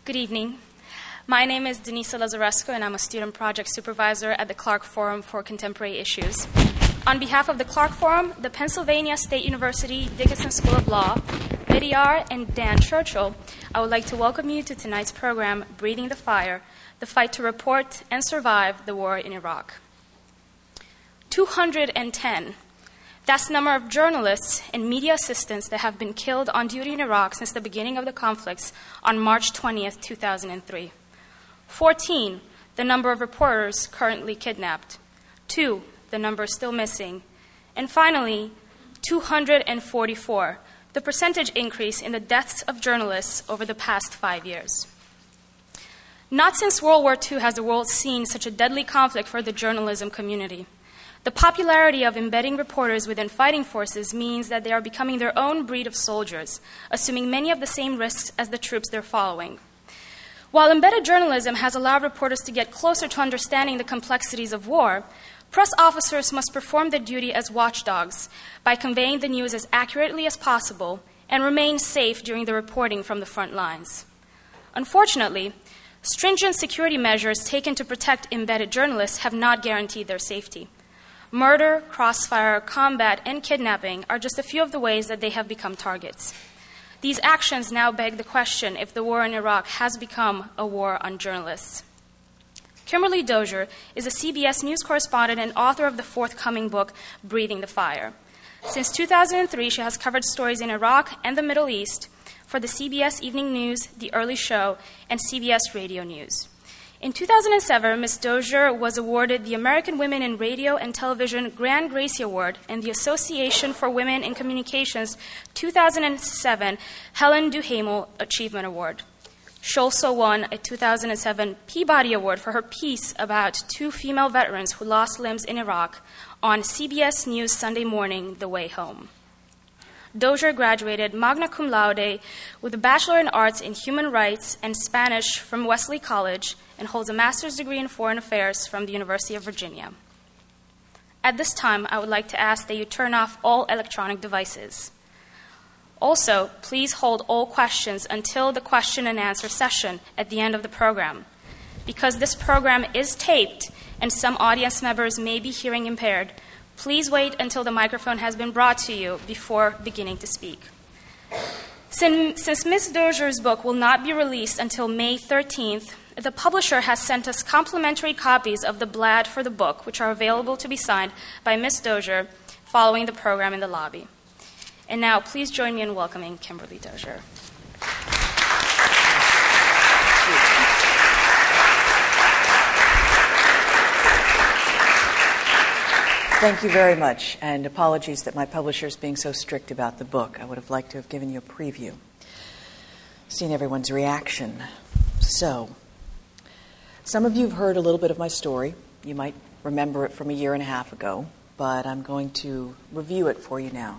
Good evening. My name is Denisa Lazarescu, and I'm a student project supervisor at the Clark Forum for Contemporary Issues. On behalf of the Clark Forum, the Pennsylvania State University Dickinson School of Law, Betty R., and Dan Churchill, I would like to welcome you to tonight's program, Breathing the Fire, the fight to report and survive the war in Iraq. 210. That's the number of journalists and media assistants that have been killed on duty in Iraq since the beginning of the conflicts on March 20th, 2003. 14, the number of reporters currently kidnapped. 2, the number still missing. And finally, 244, the percentage increase in the deaths of journalists over the past 5 years. Not since World War II has the world seen such a deadly conflict for the journalism community. The popularity of embedding reporters within fighting forces means that they are becoming their own breed of soldiers, assuming many of the same risks as the troops they're following. While embedded journalism has allowed reporters to get closer to understanding the complexities of war, press officers must perform their duty as watchdogs by conveying the news as accurately as possible and remain safe during the reporting from the front lines. Unfortunately, stringent security measures taken to protect embedded journalists have not guaranteed their safety. Murder, crossfire, combat, and kidnapping are just a few of the ways that they have become targets. These actions now beg the question if the war in Iraq has become a war on journalists. Kimberly Dozier is a CBS News correspondent and author of the forthcoming book, Breathing the Fire. Since 2003, she has covered stories in Iraq and the Middle East for the CBS Evening News, The Early Show, and CBS Radio News. In 2007, Ms. Dozier was awarded the American Women in Radio and Television Grand Gracie Award and the Association for Women in Communications 2007 Helen Duhamel Achievement Award. She also won a 2007 Peabody Award for her piece about two female veterans who lost limbs in Iraq on CBS News Sunday Morning, The Way Home. Dozier graduated magna cum laude with a Bachelor in Arts in Human Rights and Spanish from Wesley College and holds a master's degree in Foreign Affairs from the University of Virginia. At this time, I would like to ask that you turn off all electronic devices. Also, please hold all questions until the question and answer session at the end of the program. Because this program is taped and some audience members may be hearing impaired, please wait until the microphone has been brought to you before beginning to speak. Since Ms. Dozier's book will not be released until May 13th, the publisher has sent us complimentary copies of the blad for the book, which are available to be signed by Ms. Dozier following the program in the lobby. And now, please join me in welcoming Kimberly Dozier. Thank you very much, and apologies that my publisher is being so strict about the book. I would have liked to have given you a preview, seen everyone's reaction. So, some of you have heard a little bit of my story. You might remember it from a year and a half ago, but I'm going to review it for you now.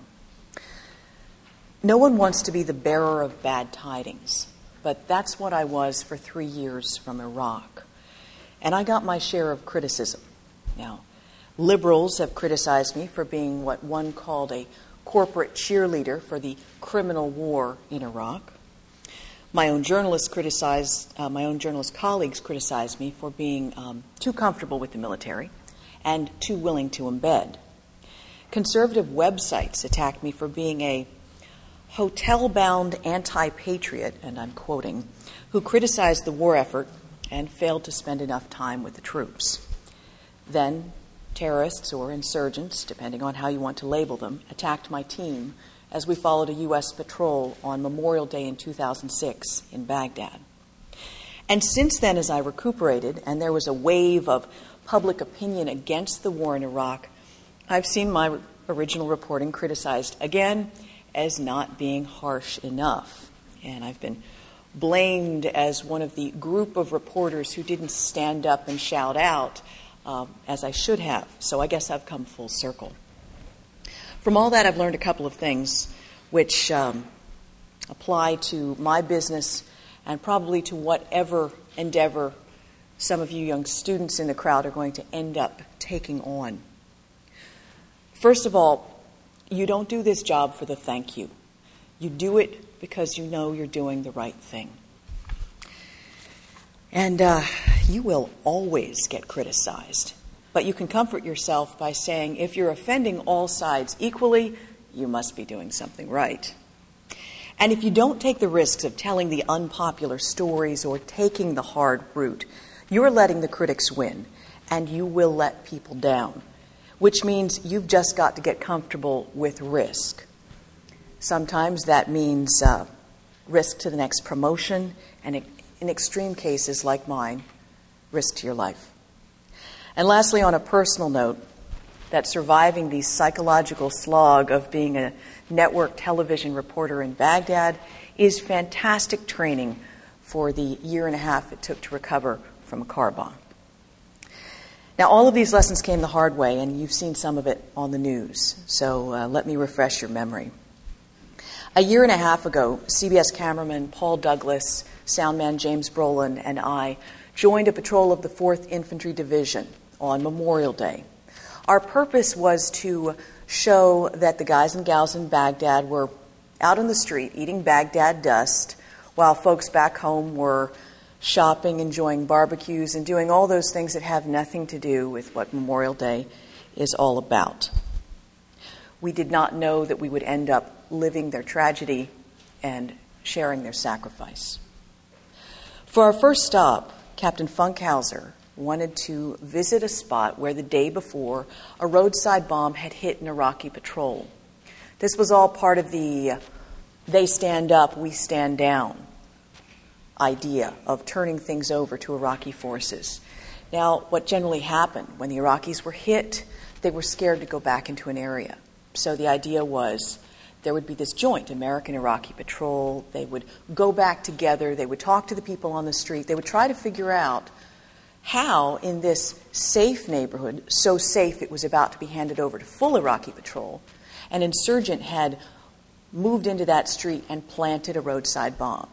No one wants to be the bearer of bad tidings, but that's what I was for 3 years from Iraq. And I got my share of criticism. Now, liberals have criticized me for being what one called a corporate cheerleader for the criminal war in Iraq. My own journalist colleagues criticized me for being too comfortable with the military and too willing to embed. Conservative websites attacked me for being a hotel-bound anti-patriot, and I'm quoting, who criticized the war effort and failed to spend enough time with the troops. Then, terrorists or insurgents, depending on how you want to label them, attacked my team as we followed a U.S. patrol on Memorial Day in 2006 in Baghdad. And since then, as I recuperated and there was a wave of public opinion against the war in Iraq, I've seen my original reporting criticized again as not being harsh enough. And I've been blamed as one of the group of reporters who didn't stand up and shout out as I should have. So I guess I've come full circle. From all that, I've learned a couple of things which apply to my business and probably to whatever endeavor some of you young students in the crowd are going to end up taking on. First of all, you don't do this job for the thank you. You do it because you know you're doing the right thing. And you will always get criticized. But you can comfort yourself by saying, if you're offending all sides equally, you must be doing something right. And if you don't take the risks of telling the unpopular stories or taking the hard route, you're letting the critics win, and you will let people down, which means you've just got to get comfortable with risk. Sometimes that means risk to the next promotion, and in extreme cases like mine, risk to your life. And lastly, on a personal note, that surviving the psychological slog of being a network television reporter in Baghdad is fantastic training for the year and a half it took to recover from a car bomb. Now, all of these lessons came the hard way, and you've seen some of it on the news, so let me refresh your memory. A year and a half ago, CBS cameraman Paul Douglas, soundman James Brolin, and I joined a patrol of the 4th Infantry Division on Memorial Day. Our purpose was to show that the guys and gals in Baghdad were out on the street eating Baghdad dust while folks back home were shopping, enjoying barbecues, and doing all those things that have nothing to do with what Memorial Day is all about. We did not know that we would end up living their tragedy and sharing their sacrifice. For our first stop, Captain Funkhauser wanted to visit a spot where the day before a roadside bomb had hit an Iraqi patrol. This was all part of the they stand up, we stand down idea of turning things over to Iraqi forces. Now, what generally happened when the Iraqis were hit, they were scared to go back into an area. So the idea was there would be this joint American-Iraqi patrol. They would go back together. They would talk to the people on the street. They would try to figure out how, in this safe neighborhood, so safe it was about to be handed over to full Iraqi patrol, an insurgent had moved into that street and planted a roadside bomb.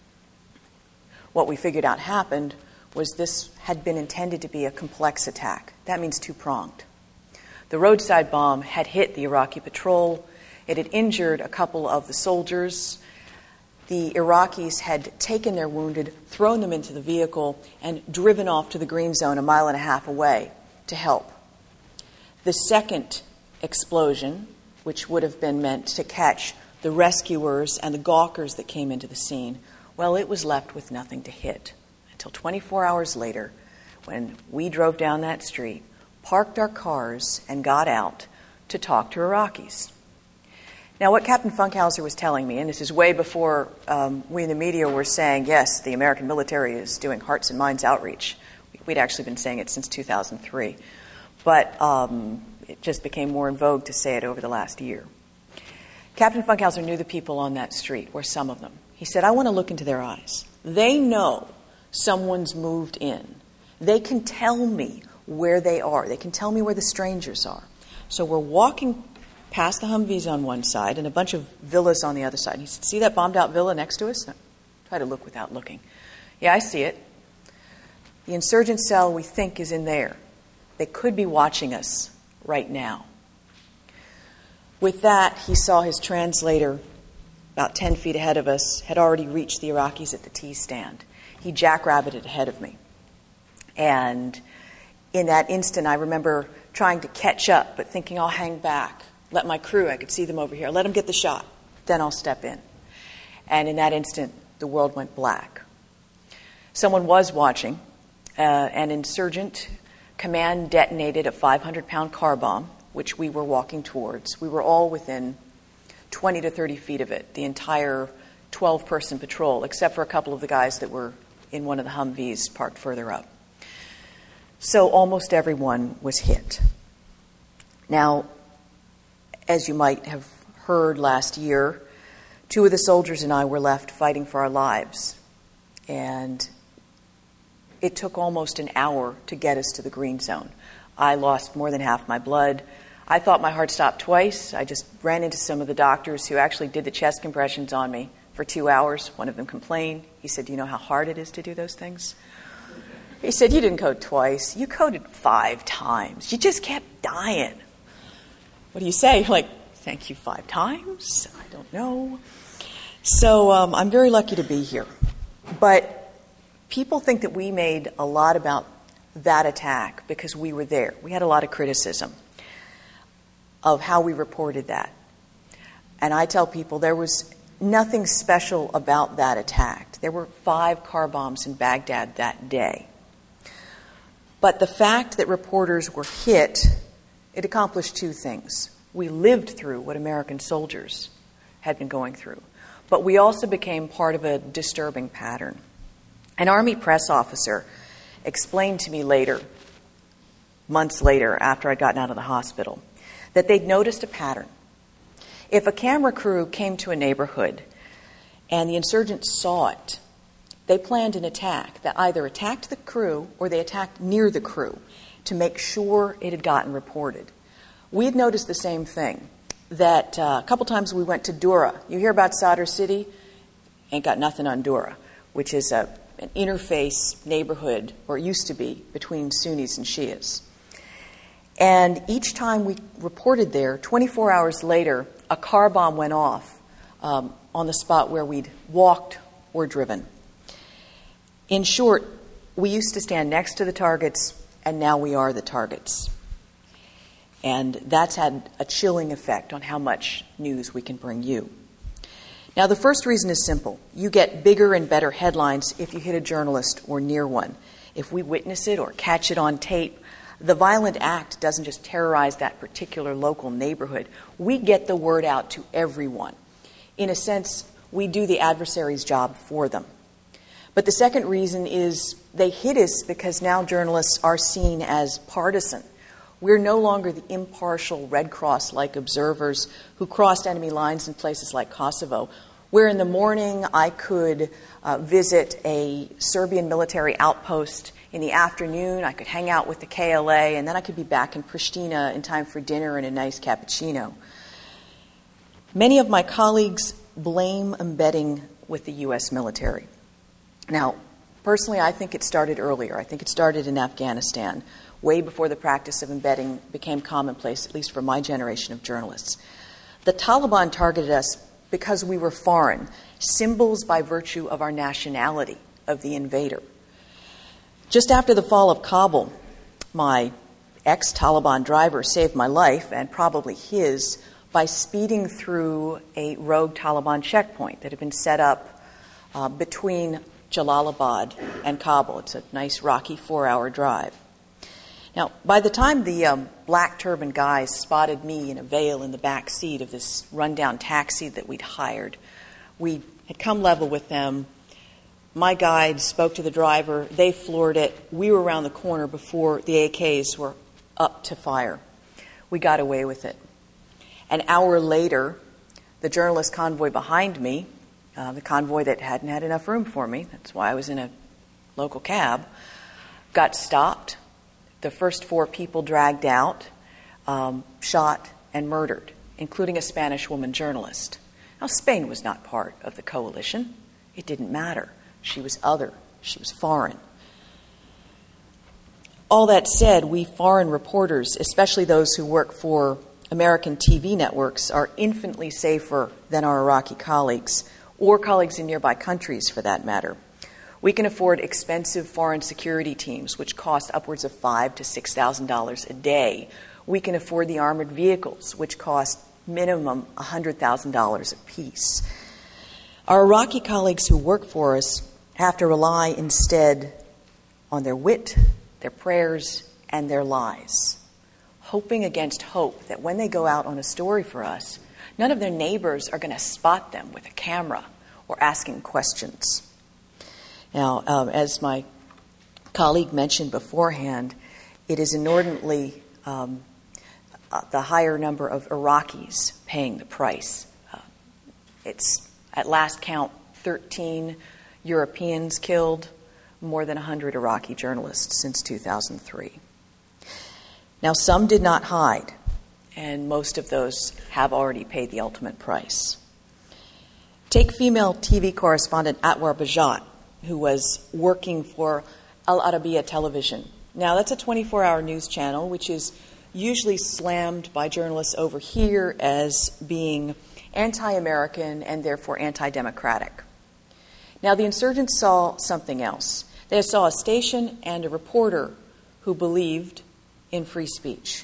What we figured out happened was this had been intended to be a complex attack. That means two-pronged. The roadside bomb had hit the Iraqi patrol. It had injured a couple of the soldiers. The Iraqis had taken their wounded, thrown them into the vehicle, and driven off to the green zone 1.5 miles away to help. The second explosion, which would have been meant to catch the rescuers and the gawkers that came into the scene, well, it was left with nothing to hit until 24 hours later when we drove down that street, parked our cars, and got out to talk to Iraqis. Now, what Captain Funkhauser was telling me, and this is way before we in the media were saying, yes, the American military is doing hearts and minds outreach. We'd actually been saying it since 2003. But it just became more in vogue to say it over the last year. Captain Funkhauser knew the people on that street, or some of them. He said, I want to look into their eyes. They know someone's moved in. They can tell me where they are. They can tell me where the strangers are. So we're walking past the Humvees on one side and a bunch of villas on the other side. And he said, see that bombed-out villa next to us? No. Try to look without looking. Yeah, I see it. The insurgent cell we think is in there. They could be watching us right now. With that, he saw his translator, about 10 feet ahead of us, had already reached the Iraqis at the tea stand. He jackrabbited ahead of me. And in that instant, I remember trying to catch up, but thinking I'll hang back. Let my crew, I could see them over here. Let them get the shot. Then I'll step in. And in that instant, the world went black. Someone was watching. An insurgent command detonated a 500-pound car bomb, which we were walking towards. We were all within 20 to 30 feet of it, the entire 12-person patrol, except for a couple of the guys that were in one of the Humvees parked further up. So almost everyone was hit. Now, as you might have heard last year, 2 of the soldiers and I were left fighting for our lives. And it took almost an hour to get us to the green zone. I lost more than half my blood. I thought my heart stopped twice. I just ran into some of the doctors who actually did the chest compressions on me for 2 hours. One of them complained. He said, do you know how hard it is to do those things? He said, you didn't code twice. You coded 5 times. You just kept dying. What do you say? Like, thank you 5 times? I don't know. So I'm very lucky to be here. But People think that we made a lot about that attack because we were there. We had a lot of criticism of how we reported that. And I tell people there was nothing special about that attack. There were 5 car bombs in Baghdad that day. But the fact that reporters were hit, it accomplished 2 things. We lived through what American soldiers had been going through, but we also became part of a disturbing pattern. An Army press officer explained to me later, months later, after I'd gotten out of the hospital, that they'd noticed a pattern. If a camera crew came to a neighborhood and the insurgents saw it, they planned an attack that either attacked the crew or they attacked near the crew to make sure it had gotten reported. We had noticed the same thing, that a couple times we went to Dura. You hear about Sadr City? Ain't got nothing on Dura, which is an interface neighborhood, or it used to be, between Sunnis and Shias. And each time we reported there, 24 hours later, a car bomb went off on the spot where we'd walked or driven. In short, we used to stand next to the targets, and now we are the targets. And that's had a chilling effect on how much news we can bring you. Now, the first reason is simple. You get bigger and better headlines if you hit a journalist or near one. If we witness it or catch it on tape, the violent act doesn't just terrorize that particular local neighborhood. We get the word out to everyone. In a sense, we do the adversary's job for them. But the second reason is they hit us because now journalists are seen as partisan. We're no longer the impartial Red Cross-like observers who crossed enemy lines in places like Kosovo, where in the morning I could visit a Serbian military outpost. In the afternoon, I could hang out with the KLA, and then I could be back in Pristina in time for dinner and a nice cappuccino. Many of my colleagues blame embedding with the U.S. military. Now, personally, I think it started earlier. I think it started in Afghanistan, way before the practice of embedding became commonplace, at least for my generation of journalists. The Taliban targeted us because we were foreign, symbols by virtue of our nationality, of the invader. Just after the fall of Kabul, my ex-Taliban driver saved my life, and probably his, by speeding through a rogue Taliban checkpoint that had been set up between Jalalabad and Kabul. It's a nice, rocky 4-hour drive. Now, by the time the black turban guys spotted me in a veil in the back seat of this rundown taxi that we'd hired, we had come level with them. My guide spoke to the driver. They floored it. We were around the corner before the AKs were up to fire. We got away with it. An hour later, the journalist convoy behind me, the convoy that hadn't had enough room for me, that's why I was in a local cab, got stopped. The first 4 people dragged out, shot, and murdered, including a Spanish woman journalist. Now, Spain was not part of the coalition. It didn't matter. She was other. She was foreign. All that said, we foreign reporters, especially those who work for American TV networks, are infinitely safer than our Iraqi colleagues, or colleagues in nearby countries for that matter. We can afford expensive foreign security teams, which cost upwards of $5,000 to $6,000 a day. We can afford the armored vehicles, which cost minimum $100,000 apiece. Our Iraqi colleagues who work for us have to rely instead on their wit, their prayers, and their lies, hoping against hope that when they go out on a story for us, none of their neighbors are going to spot them with a camera or asking questions. Now, as my colleague mentioned beforehand, it is inordinately the higher number of Iraqis paying the price. It's, at last count, 13 Europeans killed, more than 100 Iraqi journalists since 2003. Now, some did not hide, and most of those have already paid the ultimate price. Take female TV correspondent Atwar Bajat, who was working for Al Arabiya Television. Now, that's a 24-hour news channel, which is usually slammed by journalists over here as being anti-American and therefore anti-democratic. Now, the insurgents saw something else. They saw a station and a reporter who believed in free speech.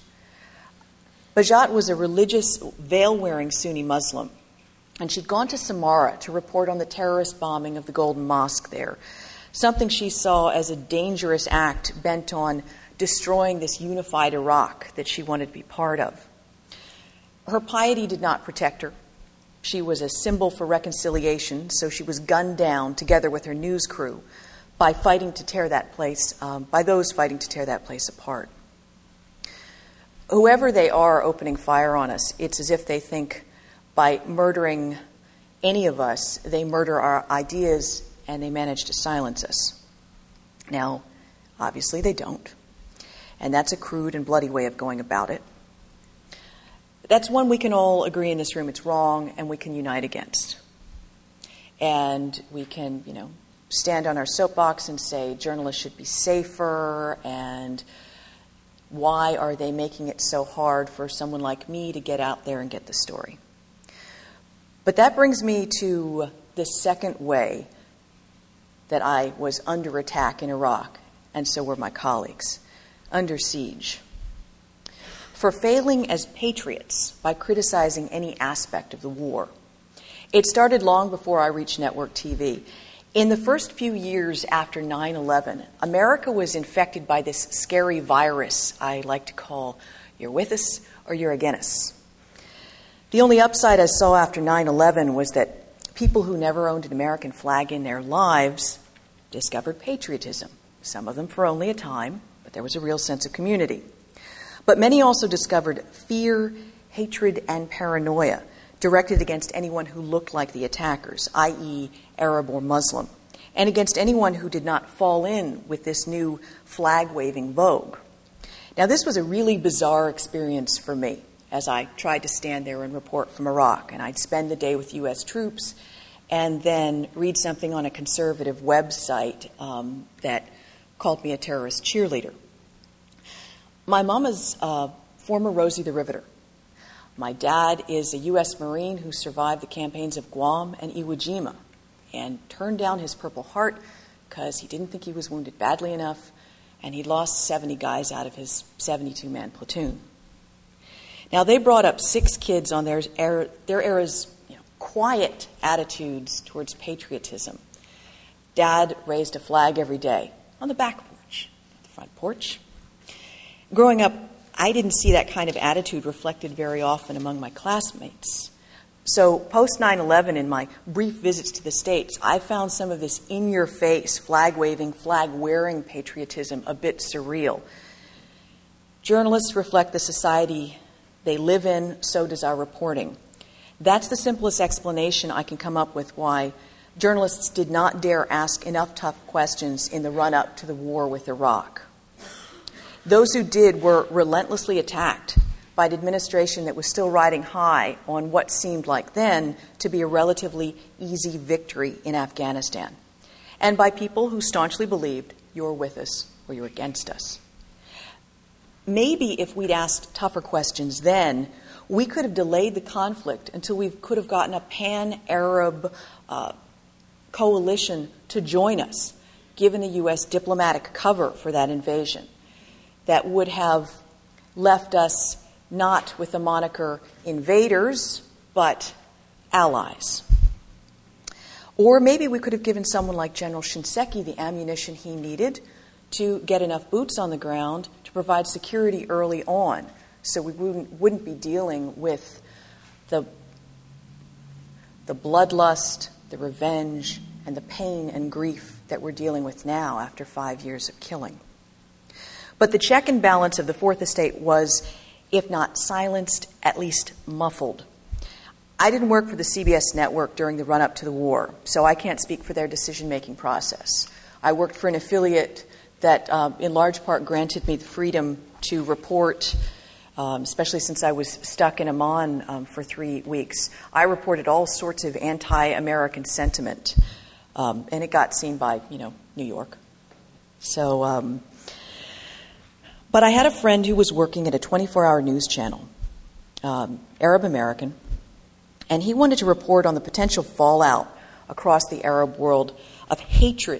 Bajat was a religious, veil-wearing Sunni Muslim, and she'd gone to Samarra to report on the terrorist bombing of the Golden Mosque there, something she saw as a dangerous act bent on destroying this unified Iraq that she wanted to be part of. Her piety did not protect her. She was a symbol for reconciliation, so she was gunned down together with her news crew by those fighting to tear that place apart. Whoever they are opening fire on us, it's as if they think by murdering any of us, they murder our ideas and they manage to silence us. Now, obviously they don't. And that's a crude and bloody way of going about it. That's one we can all agree in this room it's wrong and we can unite against. And we can, stand on our soapbox and say journalists should be safer, and why are they making it so hard for someone like me to get out there and get the story? But that brings me to the second way that I was under attack in Iraq, and so were my colleagues, under siege. For failing as patriots by criticizing any aspect of the war. It started long before I reached network TV. In the first few years after 9/11, America was infected by this scary virus I like to call you're with us or you're against us. The only upside I saw after 9/11 was that people who never owned an American flag in their lives discovered patriotism, some of them for only a time, but there was a real sense of community. But many also discovered fear, hatred, and paranoia directed against anyone who looked like the attackers, i.e., Arab or Muslim, and against anyone who did not fall in with this new flag-waving vogue. Now, this was a really bizarre experience for me as I tried to stand there and report from Iraq, and I'd spend the day with U.S. troops and then read something on a conservative website that called me a terrorist cheerleader. My mom is former Rosie the Riveter. My dad is a U.S. Marine who survived the campaigns of Guam and Iwo Jima and turned down his Purple Heart because he didn't think he was wounded badly enough, and he lost 70 guys out of his 72-man platoon. Now, they brought up 6 kids on their era's quiet attitudes towards patriotism. Dad raised a flag every day on the back porch, the front porch. Growing up, I didn't see that kind of attitude reflected very often among my classmates. So post 9/11, in my brief visits to the States, I found some of this in-your-face, flag-waving, flag-wearing patriotism a bit surreal. Journalists reflect the society they live in, so does our reporting. That's the simplest explanation I can come up with why journalists did not dare ask enough tough questions in the run-up to the war with Iraq. Those who did were relentlessly attacked by an administration that was still riding high on what seemed like then to be a relatively easy victory in Afghanistan, and by people who staunchly believed you're with us or you're against us. Maybe if we'd asked tougher questions then, we could have delayed the conflict until we could have gotten a pan-Arab coalition to join us, given the U.S. diplomatic cover for that invasion. That would have left us not with the moniker invaders, but allies. Or maybe we could have given someone like General Shinseki the ammunition he needed to get enough boots on the ground to provide security early on, so we wouldn't be dealing with the bloodlust, the revenge, and the pain and grief that we're dealing with now after 5 years of killing. But the check and balance of the Fourth Estate was, if not silenced, at least muffled. I didn't work for the CBS network during the run-up to the war, so I can't speak for their decision-making process. I worked for an affiliate that in large part granted me the freedom to report, especially since I was stuck in Amman for 3 weeks. I reported all sorts of anti-American sentiment, and it got seen by, New York. So... But I had a friend who was working at a 24-hour news channel, Arab American, and he wanted to report on the potential fallout across the Arab world of hatred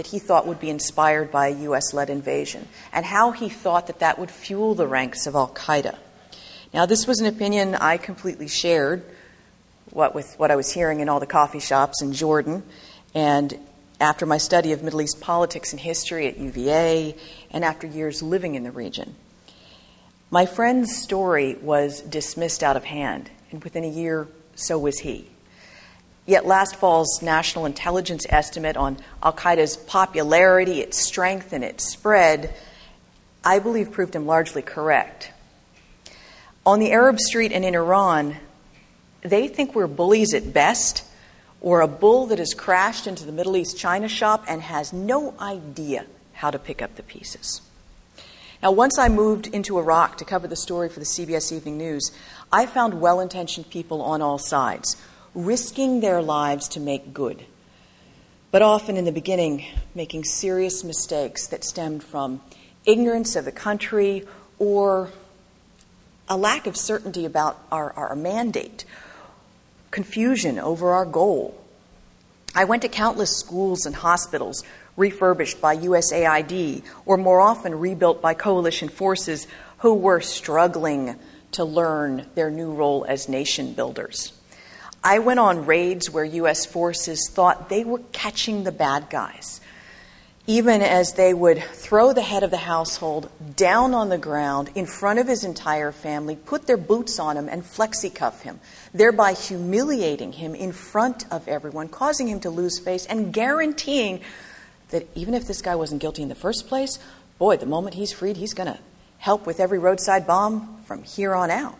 that he thought would be inspired by a U.S.-led invasion, and how he thought that that would fuel the ranks of al-Qaeda. Now, this was an opinion I completely shared, with what I was hearing in all the coffee shops in Jordan, and after my study of Middle East politics and history at UVA, and after years living in the region. My friend's story was dismissed out of hand, and within a year, so was he. Yet last fall's national intelligence estimate on al-Qaeda's popularity, its strength, and its spread, I believe proved him largely correct. On the Arab street and in Iran, they think we're bullies at best, or a bull that has crashed into the Middle East china shop and has no idea how to pick up the pieces. Now, once I moved into Iraq to cover the story for the CBS Evening News, I found well-intentioned people on all sides, risking their lives to make good, but often in the beginning making serious mistakes that stemmed from ignorance of the country or a lack of certainty about our mandate, confusion over our goal. I went to countless schools and hospitals refurbished by USAID or more often rebuilt by coalition forces who were struggling to learn their new role as nation builders. I went on raids where U.S. forces thought they were catching the bad guys, even as they would throw the head of the household down on the ground in front of his entire family, put their boots on him, and flexi-cuff him, thereby humiliating him in front of everyone, causing him to lose face, and guaranteeing that even if this guy wasn't guilty in the first place, boy, the moment he's freed, he's going to help with every roadside bomb from here on out.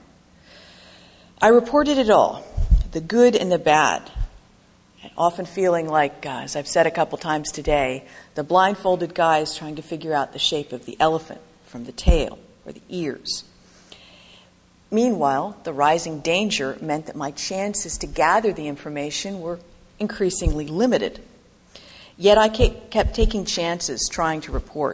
I reported it all, the good and the bad, often feeling like, as I've said a couple times today, the blindfolded guys trying to figure out the shape of the elephant from the tail or the ears. Meanwhile, the rising danger meant that my chances to gather the information were increasingly limited. Yet I kept taking chances trying to report.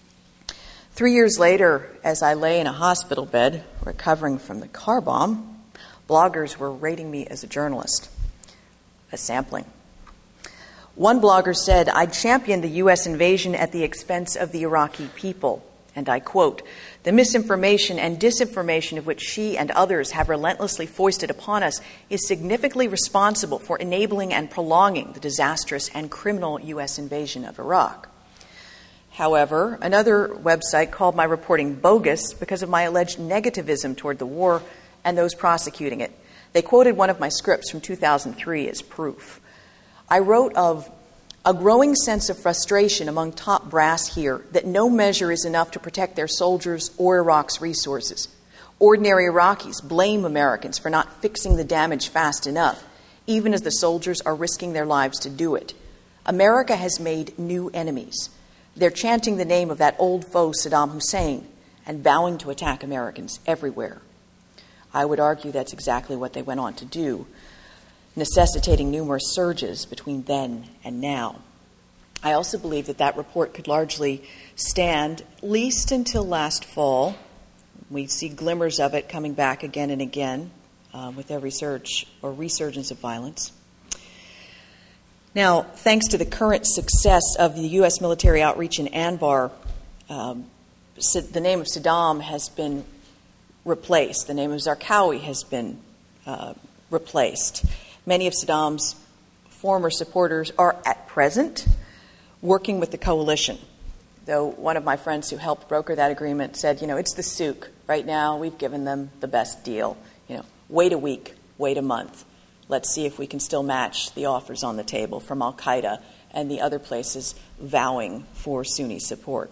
3 years later, as I lay in a hospital bed recovering from the car bomb, bloggers were rating me as a journalist. A sampling. One blogger said, "I'd championed the U.S. invasion at the expense of the Iraqi people." And I quote, "The misinformation and disinformation of which she and others have relentlessly foisted upon us is significantly responsible for enabling and prolonging the disastrous and criminal U.S. invasion of Iraq." However, another website called my reporting bogus because of my alleged negativism toward the war and those prosecuting it. They quoted one of my scripts from 2003 as proof. I wrote of a growing sense of frustration among top brass here that no measure is enough to protect their soldiers or Iraq's resources. Ordinary Iraqis blame Americans for not fixing the damage fast enough, even as the soldiers are risking their lives to do it. America has made new enemies. They're chanting the name of that old foe, Saddam Hussein, and vowing to attack Americans everywhere. I would argue that's exactly what they went on to do, necessitating numerous surges between then and now. I also believe that report could largely stand, at least until last fall. We see glimmers of it coming back again and again with every surge or resurgence of violence. Now, thanks to the current success of the U.S. military outreach in Anbar, the name of Saddam has been replaced. The name of Zarqawi has been replaced. Many of Saddam's former supporters are at present working with the coalition, though one of my friends who helped broker that agreement said, it's the souk. Right now, we've given them the best deal. Wait a week, wait a month. Let's see if we can still match the offers on the table from al-Qaeda and the other places vowing for Sunni support.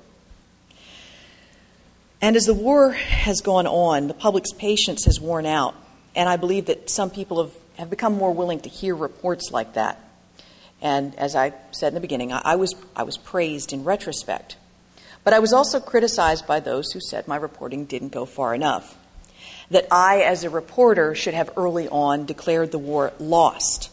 And as the war has gone on, the public's patience has worn out, and I believe that some people have become more willing to hear reports like that. And as I said in the beginning, I was praised in retrospect. But I was also criticized by those who said my reporting didn't go far enough, that I, as a reporter, should have early on declared the war lost.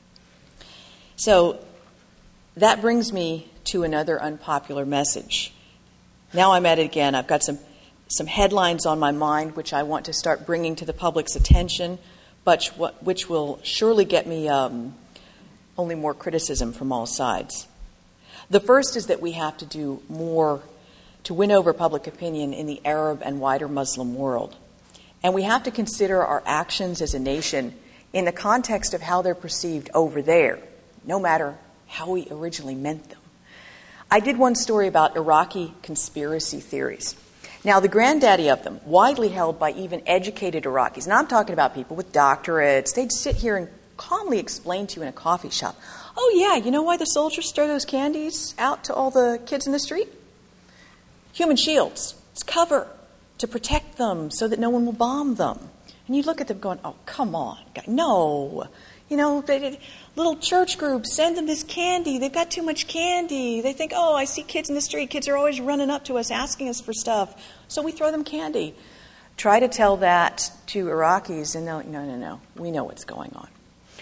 So that brings me to another unpopular message. Now I'm at it again. I've got some headlines on my mind which I want to start bringing to the public's attention, but which will surely get me only more criticism from all sides. The first is that we have to do more to win over public opinion in the Arab and wider Muslim world. And we have to consider our actions as a nation in the context of how they're perceived over there, no matter how we originally meant them. I did one story about Iraqi conspiracy theories. Now, the granddaddy of them, widely held by even educated Iraqis, and I'm talking about people with doctorates, they'd sit here and calmly explain to you in a coffee shop, oh yeah, you know why the soldiers throw those candies out to all the kids in the street? Human shields. It's cover to protect them so that no one will bomb them. And you look at them going, oh, come on, guy. No. You know, little church groups, send them this candy. They've got too much candy. They think, oh, I see kids in the street. Kids are always running up to us, asking us for stuff. So we throw them candy. Try to tell that to Iraqis, and no. We know what's going on.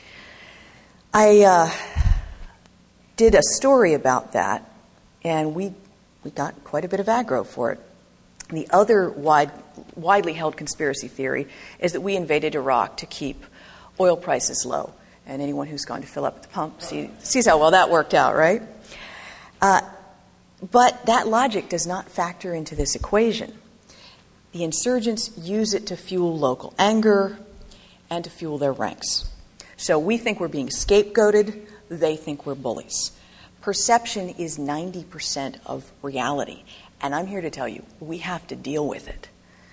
I did a story about that, and we got quite a bit of aggro for it. And the other widely held conspiracy theory is that we invaded Iraq to keep oil prices low. And anyone who's gone to fill up at the pump sees how well that worked out, right? But that logic does not factor into this equation. The insurgents use it to fuel local anger and to fuel their ranks. So we think we're being scapegoated. They think we're bullies. Perception is 90% of reality. And I'm here to tell you, we have to deal with it.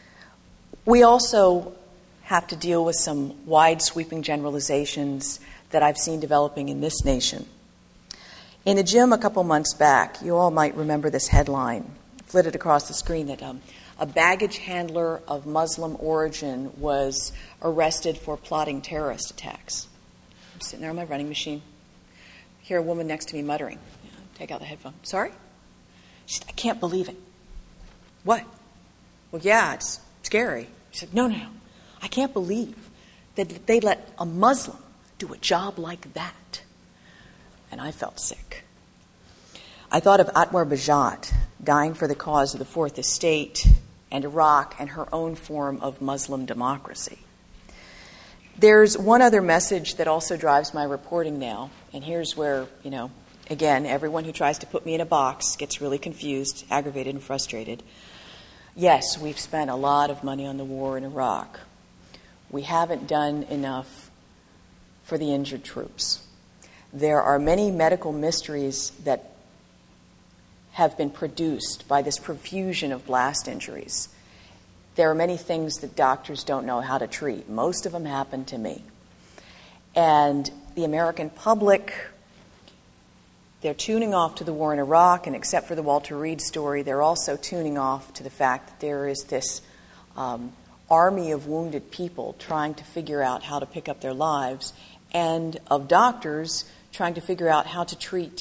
We also have to deal with some wide sweeping generalizations that I've seen developing in this nation. In the gym a couple months back, you all might remember this headline, flitted across the screen, that a baggage handler of Muslim origin was arrested for plotting terrorist attacks. I'm sitting there on my running machine, hear a woman next to me muttering, take out the headphone. Sorry? She said, I can't believe it. What? Well, yeah, it's scary. She said, no. I can't believe that they let a Muslim do a job like that. And I felt sick. I thought of Atwar Bajat dying for the cause of the Fourth Estate and Iraq and her own form of Muslim democracy. There's one other message that also drives my reporting now, and here's where, again, everyone who tries to put me in a box gets really confused, aggravated, and frustrated. Yes, we've spent a lot of money on the war in Iraq. We haven't done enough for the injured troops. There are many medical mysteries that have been produced by this profusion of blast injuries. There are many things that doctors don't know how to treat. Most of them happen to me. And the American public, they're tuning off to the war in Iraq, and except for the Walter Reed story, they're also tuning off to the fact that there is this army of wounded people trying to figure out how to pick up their lives, and of doctors trying to figure out how to treat.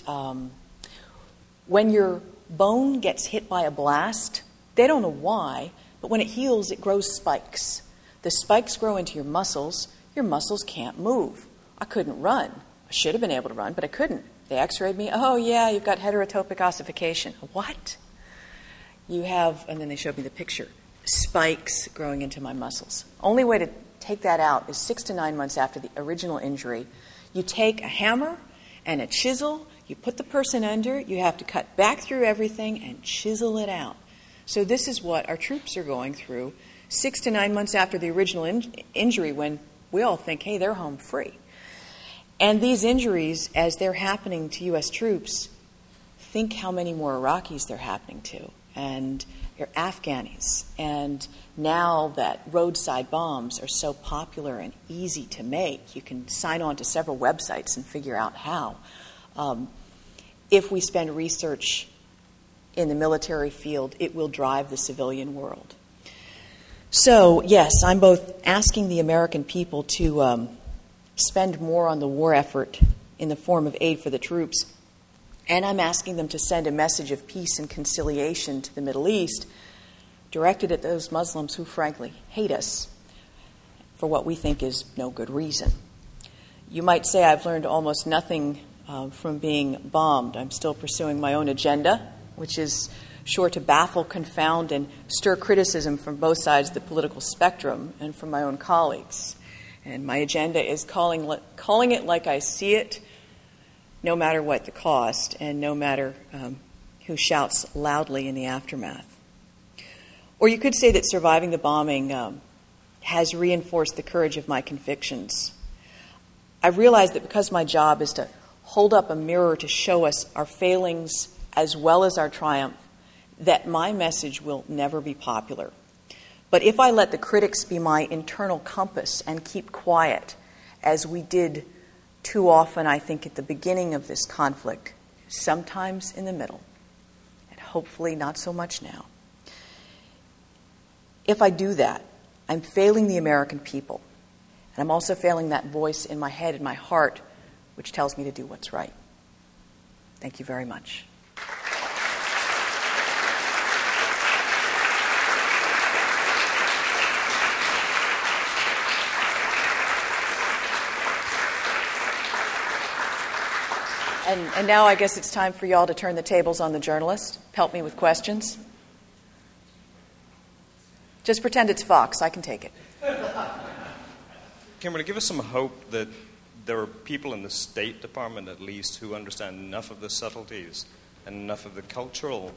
When your bone gets hit by a blast, they don't know why, but when it heals, it grows spikes. The spikes grow into your muscles can't move. I couldn't run. I should have been able to run, but I couldn't. They x-rayed me. Oh, yeah, you've got heterotopic ossification. What? You have, and then they showed me the picture, spikes growing into my muscles. Only way to take that out is 6 to 9 months after the original injury. You take a hammer and a chisel, you put the person under, you have to cut back through everything and chisel it out. So this is what our troops are going through 6 to 9 months after the original injury, when we all think, hey, they're home free. And these injuries, as they're happening to U.S. troops, think how many more Iraqis they're happening to, and your Afghanis. And now that roadside bombs are so popular and easy to make, you can sign on to several websites and figure out how. If we spend research in the military field, it will drive the civilian world. So, yes, I'm both asking the American people to spend more on the war effort in the form of aid for the troops, and I'm asking them to send a message of peace and conciliation to the Middle East, directed at those Muslims who frankly hate us for what we think is no good reason. You might say I've learned almost nothing from being bombed. I'm still pursuing my own agenda, which is sure to baffle, confound, and stir criticism from both sides of the political spectrum and from my own colleagues. And my agenda is calling it like I see it, no matter what the cost and no matter who shouts loudly in the aftermath. Or you could say that surviving the bombing has reinforced the courage of my convictions. I realized that because my job is to hold up a mirror to show us our failings as well as our triumph, that my message will never be popular. But if I let the critics be my internal compass and keep quiet, as we did too often, I think, at the beginning of this conflict, sometimes in the middle, and hopefully not so much now, if I do that, I'm failing the American people. And I'm also failing that voice in my head and my heart, which tells me to do what's right. Thank you very much. And now I guess it's time for y'all to turn the tables on the journalist. Help me with questions. Just pretend it's Fox. I can take it. Kimberly, give us some hope that there are people in the State Department, at least, who understand enough of the subtleties and enough of the cultural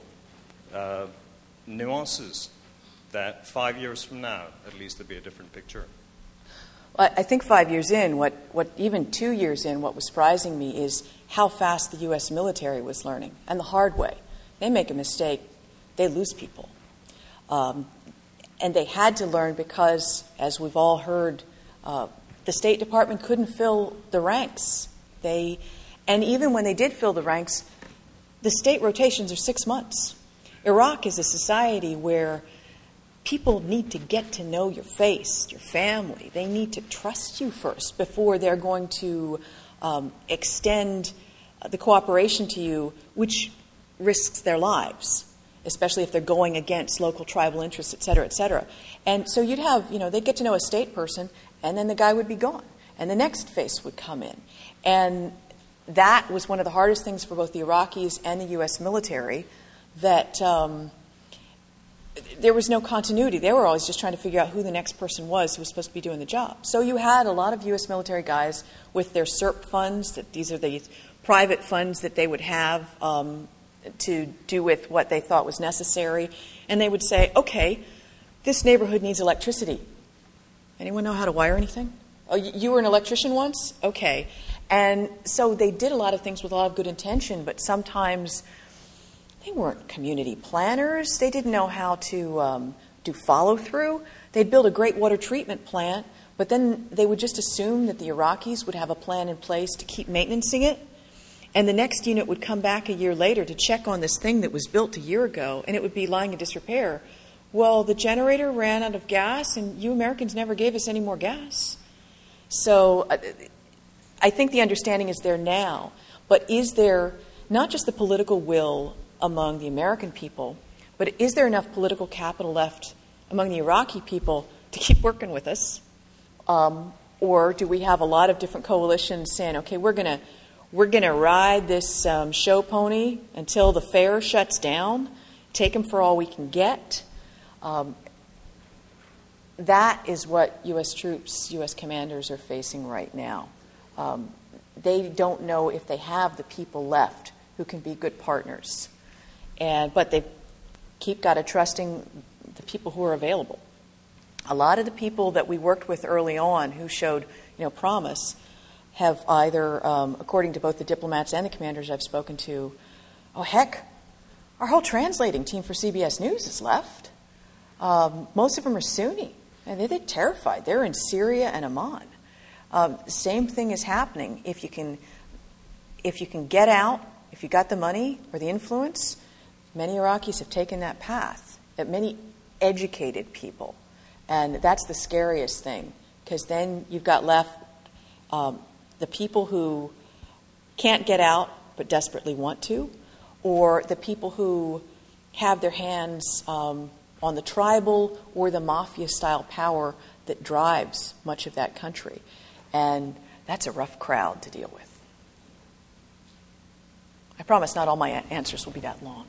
nuances that 5 years from now, at least, there'll be a different picture. Well, I think 5 years in, what even 2 years in, what was surprising me is how fast the U.S. military was learning, and the hard way. They make a mistake, they lose people. And they had to learn because, as we've all heard, the State Department couldn't fill the ranks. And even when they did fill the ranks, the state rotations are 6 months. Iraq is a society where people need to get to know your face, your family. They need to trust you first before they're going to extend the cooperation to you, which risks their lives, especially if they're going against local tribal interests, et cetera, et cetera. And so you'd have, they'd get to know a state person, and then the guy would be gone, and the next face would come in. And that was one of the hardest things for both the Iraqis and the U.S. military, that there was no continuity. They were always just trying to figure out who the next person was who was supposed to be doing the job. So you had a lot of U.S. military guys with their SERP funds, that these are the private funds that they would have to do with what they thought was necessary. And they would say, okay, this neighborhood needs electricity. Anyone know how to wire anything? Oh, you were an electrician once? Okay. And so they did a lot of things with a lot of good intention, but sometimes they weren't community planners. They didn't know how to do follow-through. They'd build a great water treatment plant, but then they would just assume that the Iraqis would have a plan in place to keep maintaining it. And the next unit would come back a year later to check on this thing that was built a year ago, and it would be lying in disrepair. Well, the generator ran out of gas, and you Americans never gave us any more gas. So I think the understanding is there now. But is there not just the political will among the American people, but is there enough political capital left among the Iraqi people to keep working with us? Or do we have a lot of different coalitions saying, okay, we're going to ride this show pony until the fair shuts down, take them for all we can get? That is what U.S. troops, U.S. commanders are facing right now. They don't know if they have the people left who can be good partners. But they got to trusting the people who are available. A lot of the people that we worked with early on who showed, promise have either, according to both the diplomats and the commanders I've spoken to, oh, heck, our whole translating team for CBS News is left. Most of them are Sunni, and they're terrified. They're in Syria and Oman. Same thing is happening. If you can get out, if you got the money or the influence, many Iraqis have taken that path, many educated people. And that's the scariest thing, because then you've got left the people who can't get out but desperately want to, or the people who have their hands on the tribal or the mafia-style power that drives much of that country. And that's a rough crowd to deal with. I promise not all my answers will be that long.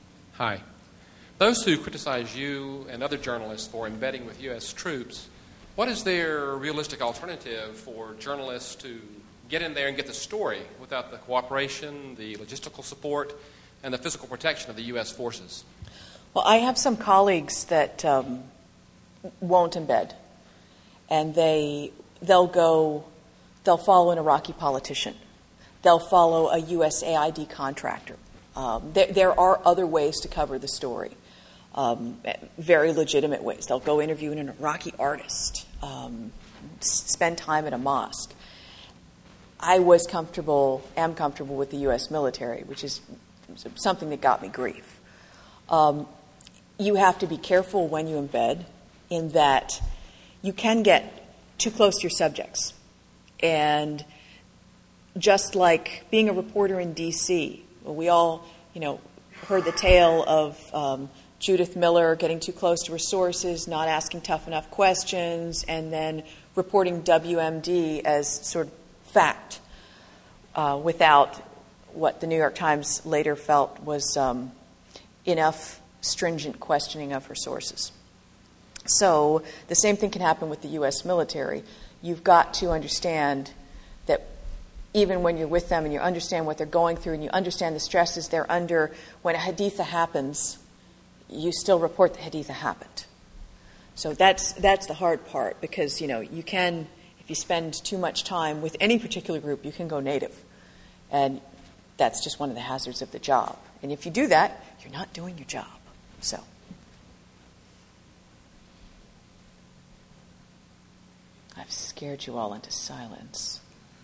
Hi. Those who criticize you and other journalists for embedding with U.S. troops What is their realistic alternative for journalists to get in there and get the story without the cooperation, the logistical support, and the physical protection of the U.S. forces? Well, I have some colleagues that won't embed, and they'll follow an Iraqi politician. They'll follow a USAID contractor. There are other ways to cover the story, very legitimate ways. They'll go interview an Iraqi artist, spend time at a mosque. I am comfortable with the U.S. military, which is something that got me grief. You have to be careful when you embed, in that you can get too close to your subjects. And just like being a reporter in D.C., we all, heard the tale of Judith Miller getting too close to her sources, not asking tough enough questions, and then reporting WMD as sort of fact without what the New York Times later felt was enough stringent questioning of her sources. So the same thing can happen with the U.S. military. You've got to understand that even when you're with them and you understand what they're going through and you understand the stresses they're under, when a haditha happens, you still report the haditha happened. So that's the hard part, because, you can, if you spend too much time with any particular group, you can go native. And that's just one of the hazards of the job. And if you do that, you're not doing your job. So. I've scared you all into silence.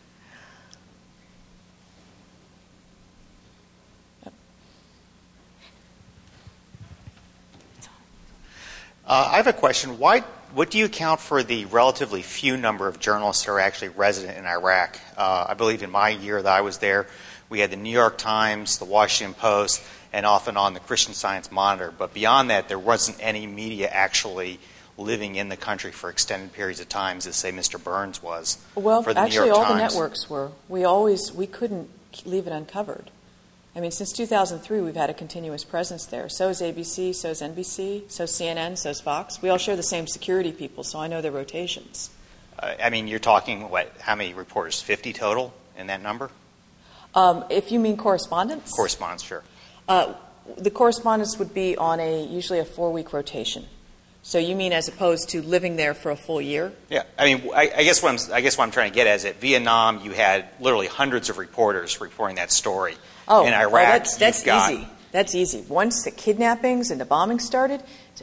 I have a question. What do you account for the relatively few number of journalists that are actually resident in Iraq? I believe in my year that I was there, we had the New York Times, the Washington Post, and off and on the Christian Science Monitor. But beyond that, there wasn't any media actually living in the country for extended periods of time, as, say, Mr. Burns was for the New York all Times. The networks were. We couldn't leave it uncovered. I mean, since 2003, we've had a continuous presence there. So is ABC, so is NBC, so is CNN, so is Fox. We all share the same security people, so I know their rotations. You're talking, how many reporters? 50 total in that number? If you mean correspondence? Correspondence, sure. The correspondence would be on usually a 4-week rotation. So you mean as opposed to living there for a full year? Yeah, I guess what I'm trying to get at is at Vietnam, you had literally hundreds of reporters reporting that story. Oh, in Iraq, that's easy. That's easy. Once the kidnappings and the bombing started,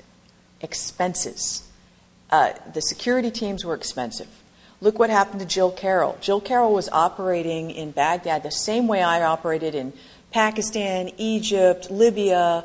expenses. The security teams were expensive. Look what happened to Jill Carroll. Jill Carroll was operating in Baghdad the same way I operated in Pakistan, Egypt, Libya.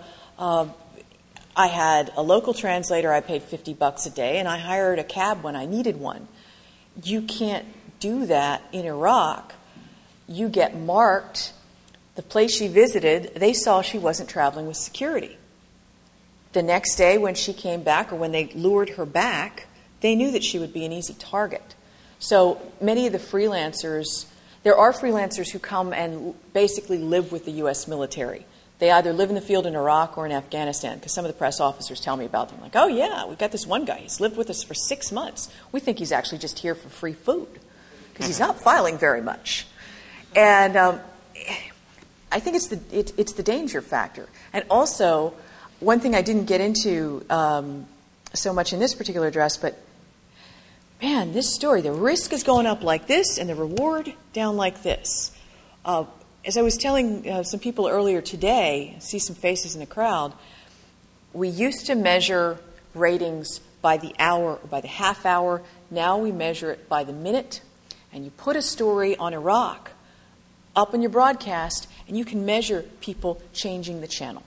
I had a local translator I paid $50 a day, and I hired a cab when I needed one. You can't do that in Iraq. You get marked. The place she visited, they saw she wasn't traveling with security. The next day when she came back, or when they lured her back, they knew that she would be an easy target. So many of the freelancers, there are freelancers who come and basically live with the U.S. military. They either live in the field in Iraq or in Afghanistan, because some of the press officers tell me about them. Like, oh, yeah, we've got this one guy. He's lived with us for 6 months. We think he's actually just here for free food, because he's not filing very much. And I think it's the danger factor. And also, one thing I didn't get into so much in this particular address, but, man, this story, the risk is going up like this and the reward down like this. As I was telling some people earlier today, I see some faces in the crowd, we used to measure ratings by the hour or by the half hour. Now we measure it by the minute. And you put a story on Iraq up in your broadcast, and you can measure people changing the channel.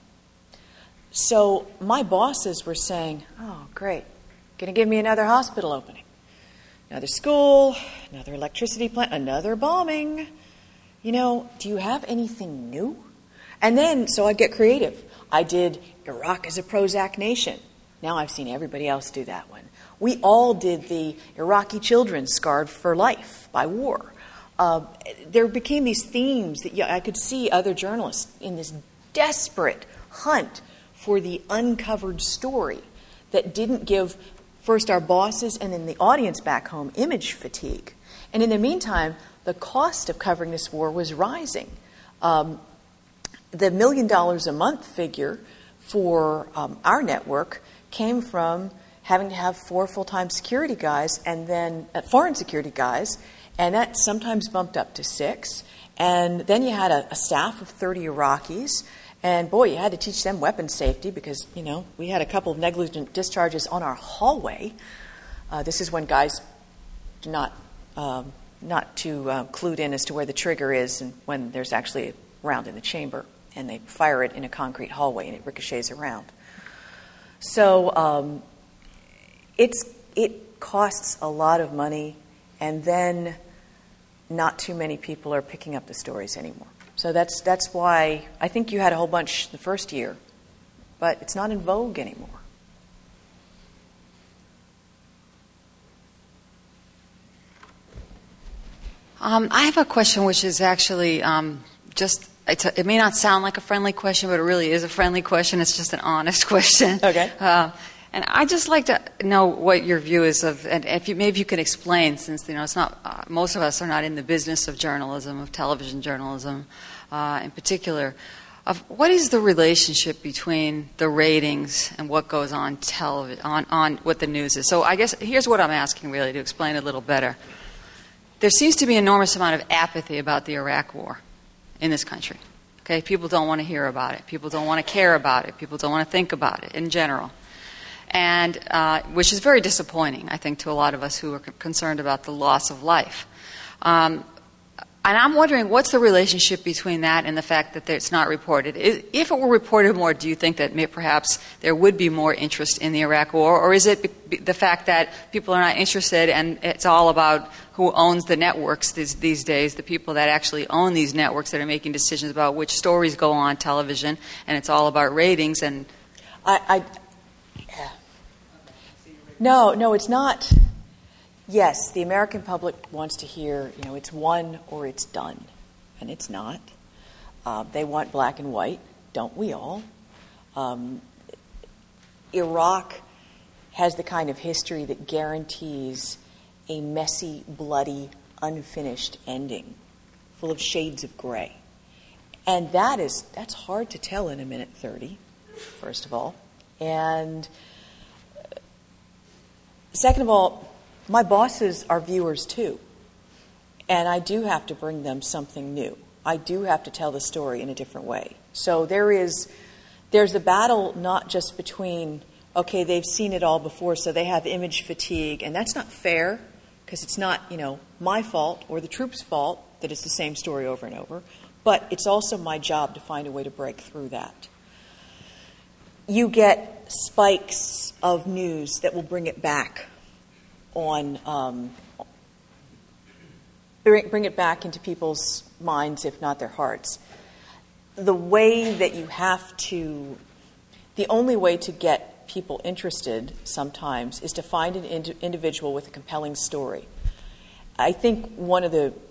So my bosses were saying, oh, great, going to give me another hospital opening, another school, another electricity plant, another bombing. Do you have anything new? And then, so I'd get creative. I did Iraq as a Prozac nation. Now I've seen everybody else do that one. We all did the Iraqi children scarred for life by war. There became these themes that I could see other journalists in this desperate hunt for the uncovered story that didn't give first our bosses and then the audience back home image fatigue. And in the meantime, the cost of covering this war was rising. The $1 million a month figure for our network came from having to have 4 full-time security guys and then foreign security guys, and that sometimes bumped up to 6. And then you had a staff of 30 Iraqis, and boy, you had to teach them weapons safety because, we had a couple of negligent discharges on our hallway. This is when guys do not too clued in as to where the trigger is and when there's actually a round in the chamber, and they fire it in a concrete hallway and it ricochets around. So it costs a lot of money, and then not too many people are picking up the stories anymore. So that's why I think you had a whole bunch the first year, but it's not in vogue anymore. I have a question which is actually it may not sound like a friendly question, but it really is a friendly question. It's just an honest question. Okay. And I'd just like to know what your view is of, and maybe you can explain, since it's not most of us are not in the business of journalism, of television journalism, in particular, of what is the relationship between the ratings and what goes on television, on what the news is. So I guess here's what I'm asking, really, to explain it a little better. There seems to be an enormous amount of apathy about the Iraq War in this country. Okay, people don't want to hear about it. People don't want to care about it. People don't want to think about it in general. And which is very disappointing, I think, to a lot of us who are concerned about the loss of life. And I'm wondering, what's the relationship between that and the fact that it's not reported? If it were reported more, do you think that perhaps there would be more interest in the Iraq War? Or is it the fact that people are not interested and it's all about who owns the networks these days, the people that actually own these networks that are making decisions about which stories go on television, and it's all about ratings? And No, it's not. Yes, the American public wants to hear, it's won or it's done, and it's not. They want black and white, don't we all? Iraq has the kind of history that guarantees a messy, bloody, unfinished ending, full of shades of gray. And that's hard to tell in a minute 30, first of all. And second of all, my bosses are viewers too, and I do have to bring them something new. I do have to tell the story in a different way. So there's a battle not just between, okay, they've seen it all before, so they have image fatigue, and that's not fair because it's not, my fault or the troops' fault that it's the same story over and over, but it's also my job to find a way to break through that. You get spikes of news that will bring it back bring it back into people's minds, if not their hearts. The only way to get people interested sometimes is to find an individual with a compelling story. I think when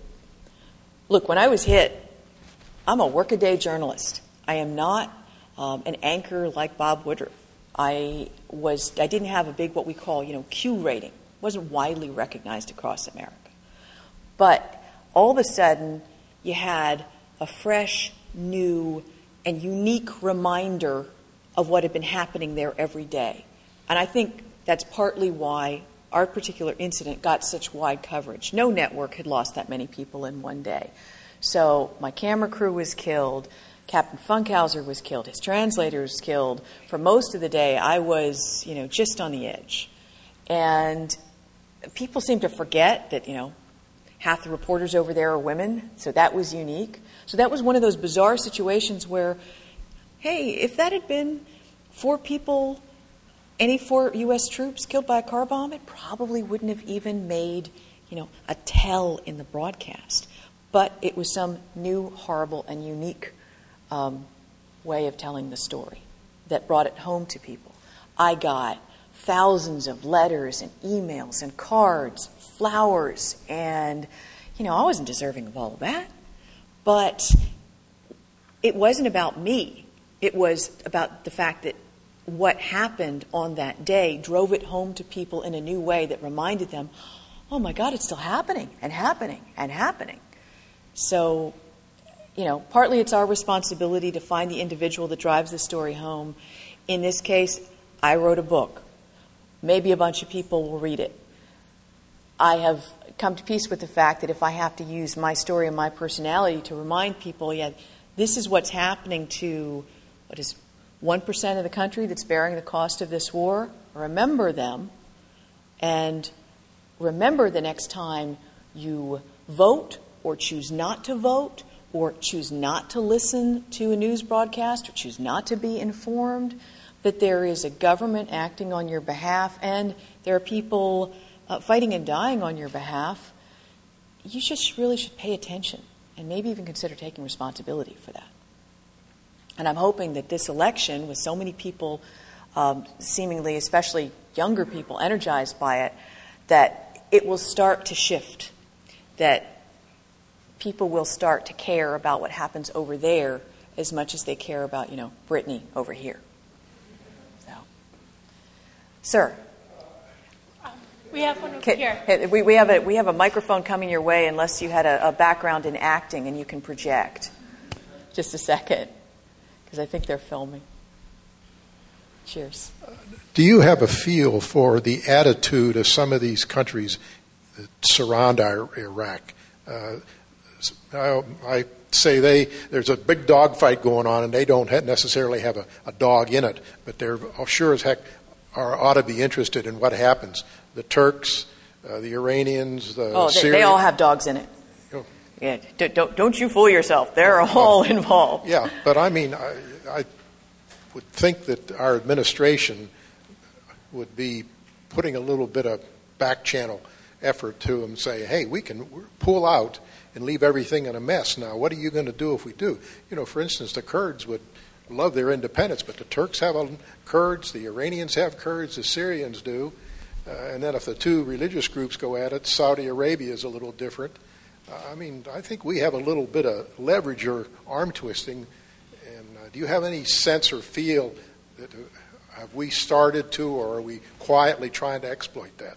I was hit, I'm a workaday journalist. I am not an anchor like Bob Woodruff. I didn't have a big, what we call, Q rating. It wasn't widely recognized across America. But all of a sudden, you had a fresh, new, and unique reminder of what had been happening there every day. And I think that's partly why our particular incident got such wide coverage. No network had lost that many people in one day. So my camera crew was killed. Captain Funkhauser was killed. His translator was killed. For most of the day, I was, just on the edge. And people seem to forget that, half the reporters over there are women, so that was unique. So that was one of those bizarre situations where, hey, if that had been 4 people, any 4 U.S. troops killed by a car bomb, it probably wouldn't have even made, a tell in the broadcast. But it was some new, horrible, and unique way of telling the story that brought it home to people. I got thousands of letters and emails and cards, flowers, and, I wasn't deserving of all of that. But it wasn't about me. It was about the fact that what happened on that day drove it home to people in a new way that reminded them, oh my God, it's still happening and happening and happening. So, partly it's our responsibility to find the individual that drives the story home. In this case, I wrote a book. Maybe a bunch of people will read it. I have come to peace with the fact that if I have to use my story and my personality to remind people, this is what's happening to, 1% of the country that's bearing the cost of this war, remember them, and remember the next time you vote or choose not to vote or choose not to listen to a news broadcast or choose not to be informed, that there is a government acting on your behalf and there are people fighting and dying on your behalf. You just really should pay attention and maybe even consider taking responsibility for that. And I'm hoping that this election, with so many people, seemingly, especially younger people, energized by it, that it will start to shift, that people will start to care about what happens over there as much as they care about, Brittany over here. So, sir. We have one over here. We have a microphone coming your way unless you had a background in acting and you can project. Just a second, because I think they're filming. Cheers. Do you have a feel for the attitude of some of these countries that surround Iraq? I say there's a big dogfight going on, and they don't necessarily have a dog in it, but they're sure as heck ought to be interested in what happens. The Turks, the Iranians, the Syrians. They all have dogs in it. Oh. Yeah, don't you fool yourself. They're all involved. Yeah, but I would think that our administration would be putting a little bit of back channel effort to them, say, hey, we can pull out and leave everything in a mess. Now, what are you going to do if we do? For instance, the Kurds would love their independence, but the Turks have Kurds, the Iranians have Kurds, the Syrians do. And then if the two religious groups go at it, Saudi Arabia is a little different. I think we have a little bit of leverage or arm twisting. And do you have any sense or feel that have we started to, or are we quietly trying to exploit that?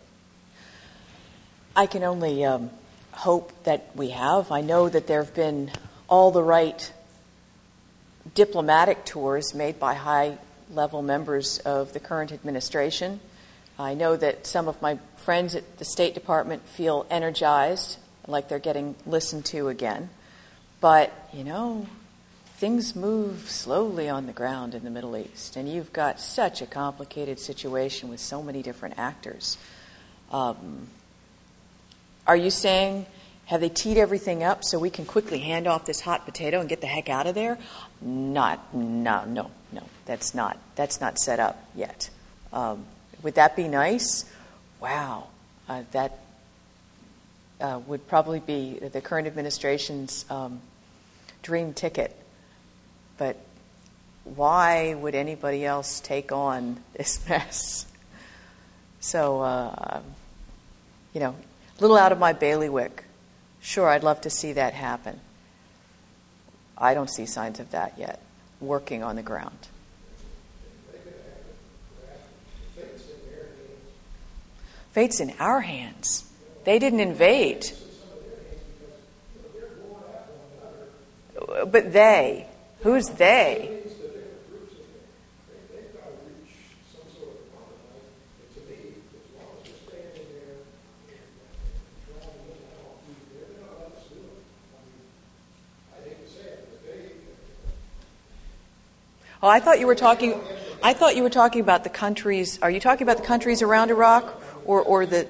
I can only hope that we have. I know that there have been all the right diplomatic tours made by high-level members of the current administration. I know that some of my friends at the State Department feel energized, like they're getting listened to again. But, things move slowly on the ground in the Middle East, and you've got such a complicated situation with so many different actors. Are you saying, have they teed everything up so we can quickly hand off this hot potato and get the heck out of there? No. That's not set up yet. Would that be nice? Wow. That would probably be the current administration's dream ticket. But why would anybody else take on this mess? So, a little out of my bailiwick. Sure, I'd love to see that happen. I don't see signs of that yet, working on the ground. Fate's in our hands. They didn't invade. But they. Who's they? Oh, I thought you were talking about the countries. Are you talking about the countries around Iraq, or the?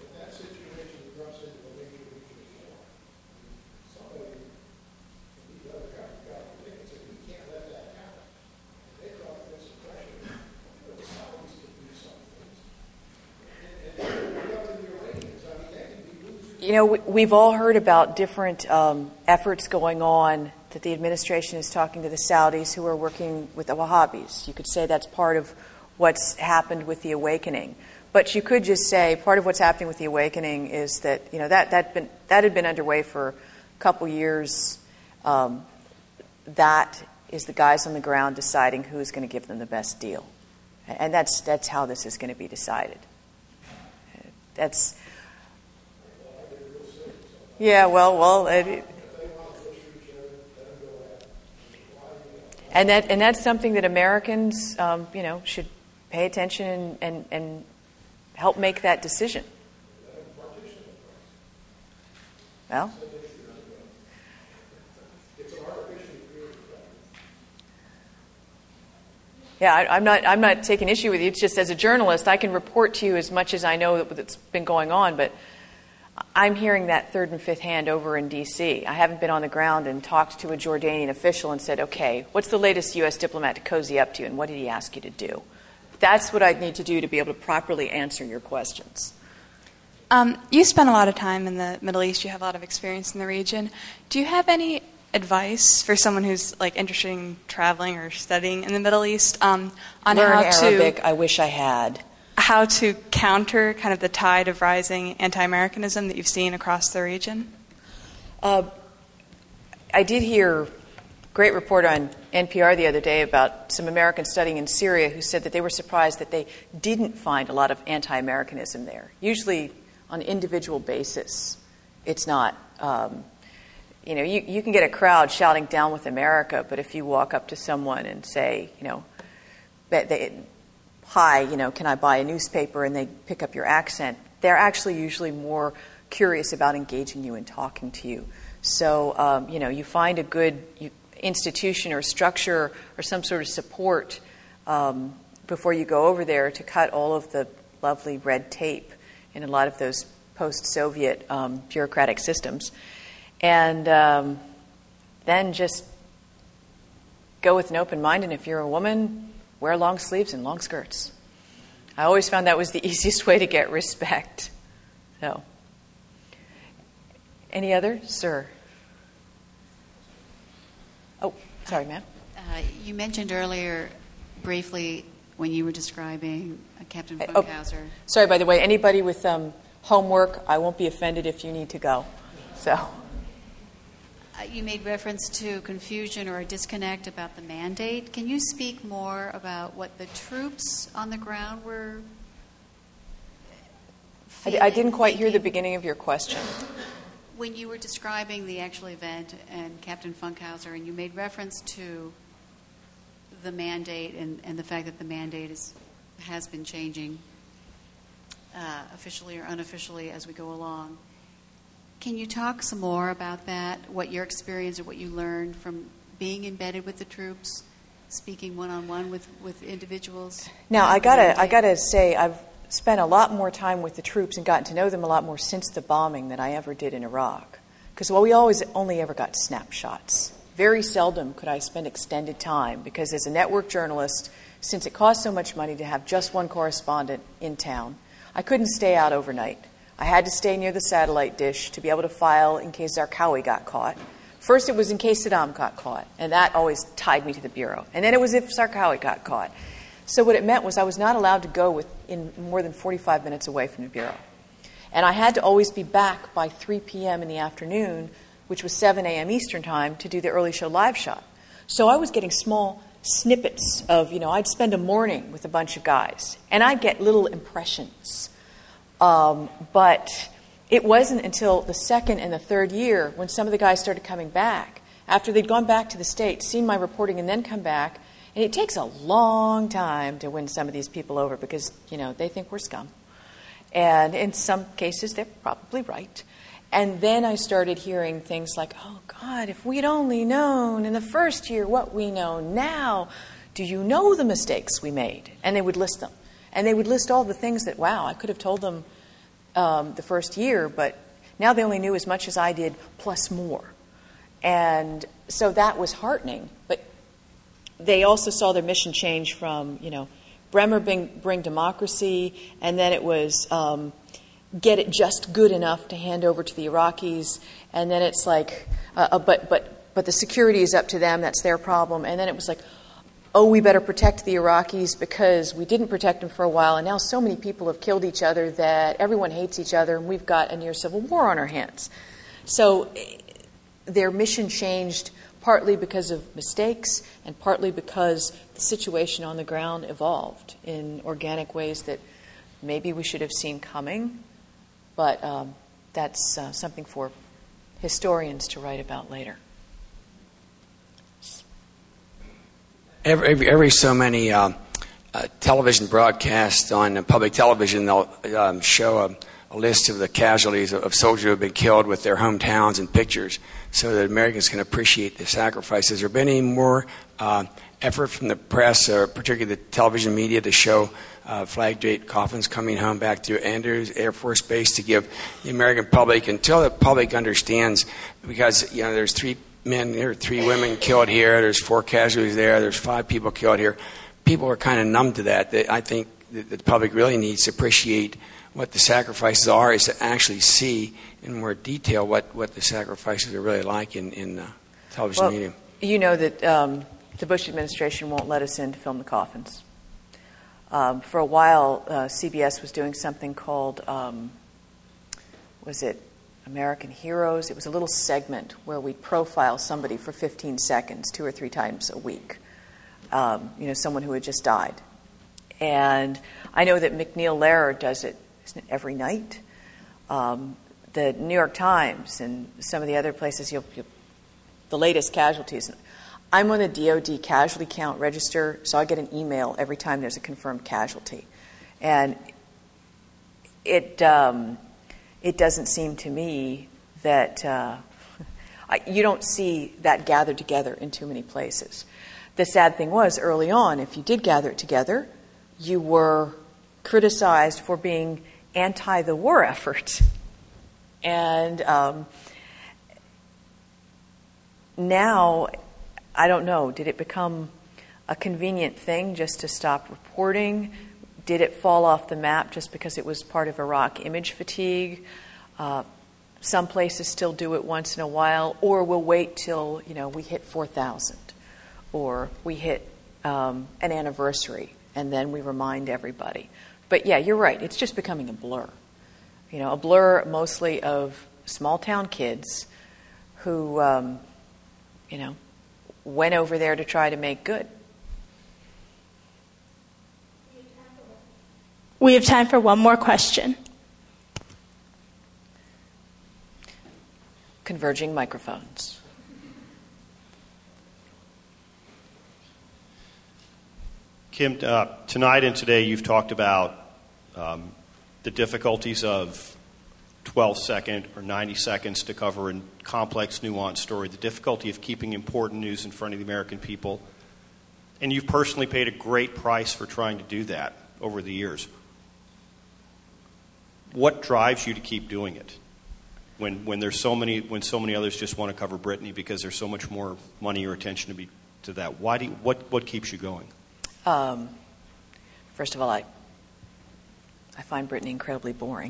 We've all heard about different efforts going on that the administration is talking to the Saudis who are working with the Wahhabis. You could say that's part of what's happened with the awakening. But you could just say part of what's happening with the awakening is that that had been underway for a couple years. That is the guys on the ground deciding who's going to give them the best deal. And that's how this is going to be decided. And that's something that Americans, should pay attention and help make that decision. Well, yeah, I'm not taking issue with you. It's just as a journalist, I can report to you as much as I know that's been going on, but I'm hearing that third and fifth hand over in D.C. I haven't been on the ground and talked to a Jordanian official and said, okay, what's the latest U.S. diplomat to cozy up to, and what did he ask you to do? That's what I need to do to be able to properly answer your questions. You spend a lot of time in the Middle East. You have a lot of experience in the region. Do you have any advice for someone who's interested in traveling or studying in the Middle East on Learn Arabic. I wish I had. How to counter kind of the tide of rising anti-Americanism that you've seen across the region? I did hear a great report on NPR the other day about some Americans studying in Syria who said that they were surprised that they didn't find a lot of anti-Americanism there. Usually on an individual basis, it's not. You can get a crowd shouting down with America, but if you walk up to someone and say, hi, can I buy a newspaper, and they pick up your accent, they're actually usually more curious about engaging you and talking to you. So, you find a good institution or structure or some sort of support before you go over there to cut all of the lovely red tape in a lot of those post-Soviet bureaucratic systems. And then just go with an open mind, and if you're a woman, wear long sleeves and long skirts. I always found that was the easiest way to get respect. So, any other? Sir? Oh, sorry, ma'am. You mentioned earlier briefly when you were describing Captain Funkhauser. Sorry, by the way, anybody with homework, I won't be offended if you need to go. So. You made reference to confusion or a disconnect about the mandate. Can you speak more about what the troops on the ground were feeling? I didn't quite hear the beginning of your question. When you were describing the actual event and Captain Funkhauser, and you made reference to the mandate and the fact that the mandate has been changing officially or unofficially as we go along. Can you talk some more about that, what your experience or what you learned from being embedded with the troops, speaking one-on-one with individuals? Now, I gotta say, I've spent a lot more time with the troops and gotten to know them a lot more since the bombing than I ever did in Iraq. Because, we only ever got snapshots. Very seldom could I spend extended time, because as a network journalist, since it cost so much money to have just one correspondent in town, I couldn't stay out overnight. I had to stay near the satellite dish to be able to file in case Zarqawi got caught. First, it was in case Saddam got caught, and that always tied me to the bureau. And then it was if Zarqawi got caught. So what it meant was I was not allowed to go in more than 45 minutes away from the bureau. And I had to always be back by 3 p.m. in the afternoon, which was 7 a.m. Eastern Time, to do the early show live shot. So I was getting small snippets of, I'd spend a morning with a bunch of guys, and I'd get little impressions. But it wasn't until the second and the third year when some of the guys started coming back, after they'd gone back to the States, seen my reporting, and then come back. And it takes a long time to win some of these people over because, they think we're scum. And in some cases, they're probably right. And then I started hearing things like, oh, God, if we'd only known in the first year what we know now, do you know the mistakes we made? And they would list them. And they would list all the things that, wow, I could have told them the first year, but now they only knew as much as I did, plus more. And so that was heartening. But they also saw their mission change from, Bremer bring democracy, and then it was get it just good enough to hand over to the Iraqis, and then it's like, but the security is up to them, that's their problem. And then it was like, oh, we better protect the Iraqis because we didn't protect them for a while, and now so many people have killed each other that everyone hates each other, and we've got a near civil war on our hands. So their mission changed partly because of mistakes and partly because the situation on the ground evolved in organic ways that maybe we should have seen coming, but that's something for historians to write about later. Every so many television broadcasts on public television, they'll show a list of the casualties of soldiers who have been killed with their hometowns and pictures so that Americans can appreciate the sacrifices. Has there been any more effort from the press, or particularly the television media, to show flag-draped coffins coming home back to Andrews Air Force Base to give the American public, until the public understands, because there's 3 men, there are 3 women killed here, there's 4 casualties there's 5 people killed here. People are kind of numb to that. I think the public really needs to appreciate what the sacrifices are, is to actually see in more detail what the sacrifices are really like in television media. You know that the Bush administration won't let us in to film the coffins. For a while, CBS was doing something called, was it American Heroes? It was a little segment where we'd profile somebody for 15 seconds, 2 or 3 times a week. Someone who had just died. And I know that McNeil Lehrer does it, isn't it, every night? The New York Times and some of the other places, the latest casualties. I'm on the DoD casualty count register, so I get an email every time there's a confirmed casualty. And it doesn't seem to me that you don't see that gathered together in too many places. The sad thing was, early on, if you did gather it together, you were criticized for being anti the war effort. And now, I don't know, did it become a convenient thing just to stop reporting? Did it fall off the map just because it was part of Iraq image fatigue? Some places still do it once in a while, or we'll wait till we hit 4,000, or we hit an anniversary, and then we remind everybody. But yeah, you're right. It's just becoming a blur. A blur mostly of small town kids who, went over there to try to make good. We have time for one more question. Converging microphones. Kim, tonight and today you've talked about the difficulties of 12-second or 90 seconds to cover a complex, nuanced story, the difficulty of keeping important news in front of the American people. And you've personally paid a great price for trying to do that over the years. What drives you to keep doing it when there's so many others just want to cover Brittany because there's so much more money or attention to that? What keeps you going? First of all, I find Brittany incredibly boring.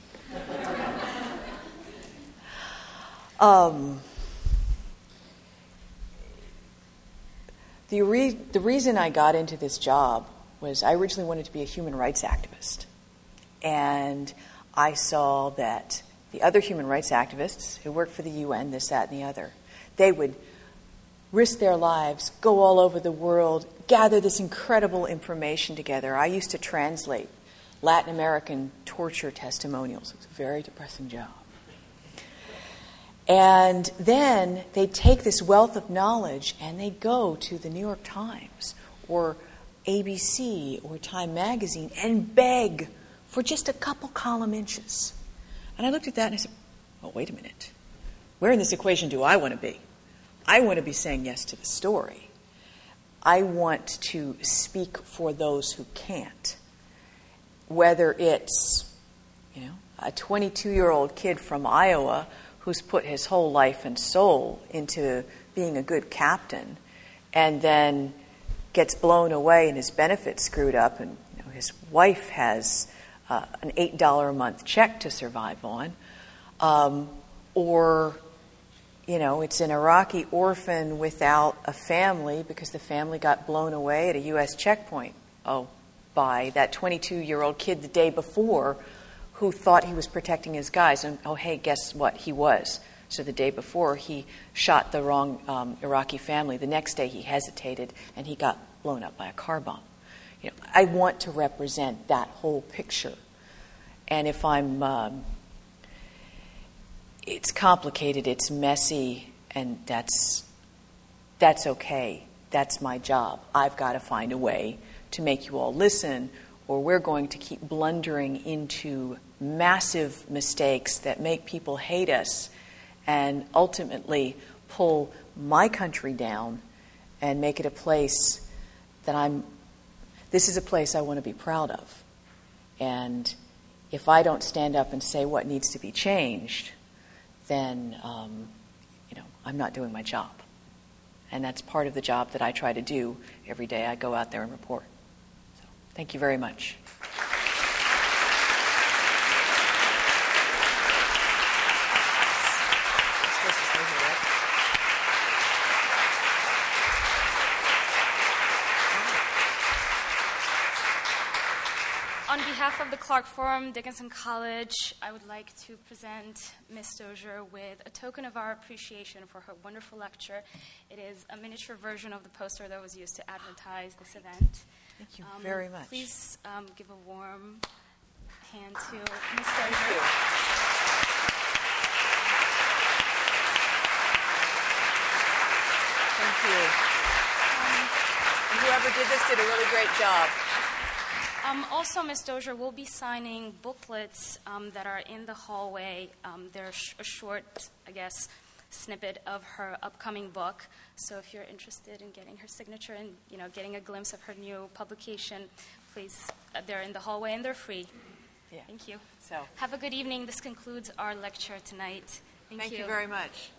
The reason I got into this job was I originally wanted to be a human rights activist. And I saw that the other human rights activists who worked for the UN, this, that, and the other, they would risk their lives, go all over the world, gather this incredible information together. I used to translate Latin American torture testimonials. It was a very depressing job. And then they'd take this wealth of knowledge and they'd go to the New York Times or ABC or Time Magazine and beg for just a couple column inches. And I looked at that and I said, oh, wait a minute. Where in this equation do I want to be? I want to be saying yes to the story. I want to speak for those who can't. Whether it's, a 22-year-old kid from Iowa who's put his whole life and soul into being a good captain and then gets blown away and his benefits screwed up and his wife has an $8 a month check to survive on, or it's an Iraqi orphan without a family because the family got blown away at a U.S. checkpoint by that 22-year-old kid the day before who thought he was protecting his guys. And, hey, guess what? He was. So the day before he shot the wrong Iraqi family, the next day he hesitated and he got blown up by a car bomb. You know, I want to represent that whole picture. And if I'm, it's complicated, it's messy, and that's okay. That's my job. I've got to find a way to make you all listen, or we're going to keep blundering into massive mistakes that make people hate us and ultimately pull my country down and make it a place that this is a place I want to be proud of. And if I don't stand up and say what needs to be changed, then, I'm not doing my job. And that's part of the job that I try to do every day I go out there and report. So, thank you very much. On behalf of the Clark Forum, Dickinson College, I would like to present Ms. Dozier with a token of our appreciation for her wonderful lecture. It is a miniature version of the poster that was used to advertise this event. Thank you very much. Please give a warm hand to Ms. Dozier. Thank you. And whoever did this did a really great job. Also, Ms. Dozier will be signing booklets that are in the hallway. They're a short, snippet of her upcoming book. So if you're interested in getting her signature and getting a glimpse of her new publication, please, they're in the hallway and they're free. Yeah. Thank you. So have a good evening. This concludes our lecture tonight. Thank you very much.